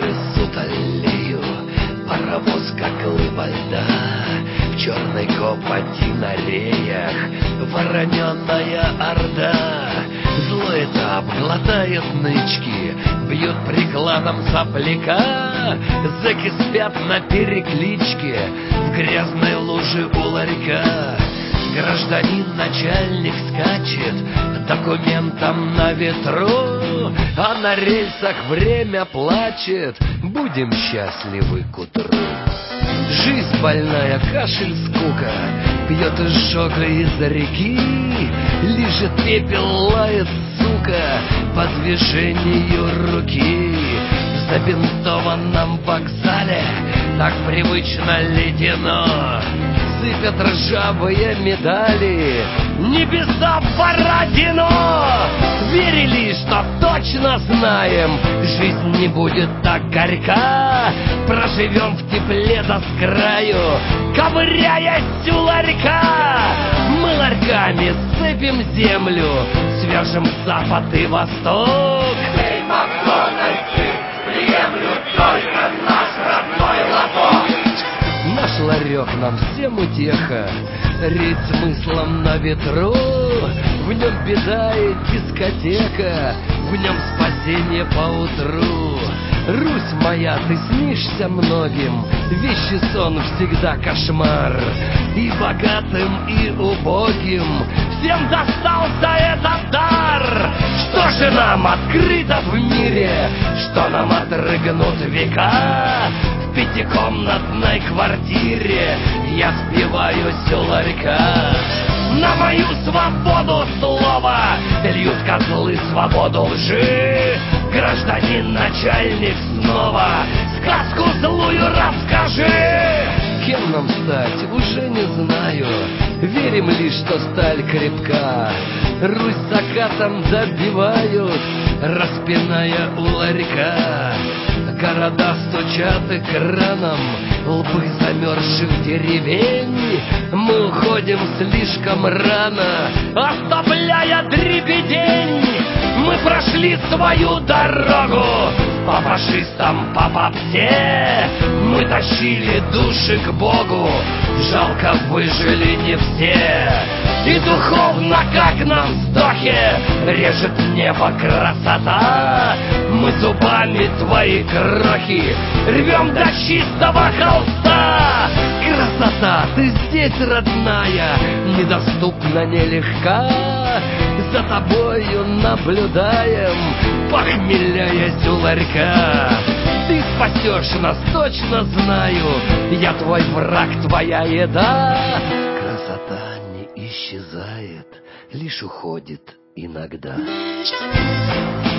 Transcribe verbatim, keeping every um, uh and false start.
лесу талию, паровоз, как глыба льда, в черной копоти на реях вороненая орда. Злой этап глотает нычки, бьет прикладом сопляка. Зэки спят на перекличке в грязной луже у ларька. Гражданин начальник скачет документом на ветру, а на рельсах время плачет. Будем счастливы к утру. Жизнь больная, кашель, скука, пьет изжога из реки, лижет пепел, лает сука по движению руки. В забинтованном вокзале так привычно ледяно, сыпят ржавые медали, небеса в Бородино. Верили, что точно знаем, жизнь не будет так горька, проживем в тепле до скраю, ковыряясь у ларька. Мы ларьками сыпем землю, свяжем запад и восток. Эй, Макдональдсы, приемлют только наш родной лоток. Наш ларек нам всем утеха, реет смыслом на ветру. В нем беда и дискотека, в нем спасение поутру. Русь моя, ты снишься многим, вещий сон всегда кошмар. И богатым, и убогим всем достался этот дар. Что же нам открыто в мире, что нам отрыгнут века? В пятикомнатной квартире я спиваюсь у ларька. На мою свободу слова льют козлы свободу лжи. Гражданин начальник снова сказку злую расскажи. Кем нам стать, уже не знаю, верим лишь, что сталь крепка. Русь закатом добивают, распиная у ларька. Города стучат экраном, лбы замерзших деревень. Мы уходим слишком рано, оставляя дребедень. Мы прошли свою дорогу по фашистам, по попсе. Мы тащили души к Богу, жалко выжили не все. И духовно, как нам вздохи, режет небо красота. Мы зубами твои крохи рвем до чистого холста. Красота, ты здесь, родная, недоступна, нелегка. За тобою наблюдаем, похмеляясь у ларька. Ты спасешь нас, точно знаю, я твой враг, твоя еда. Красота не исчезает, лишь уходит иногда.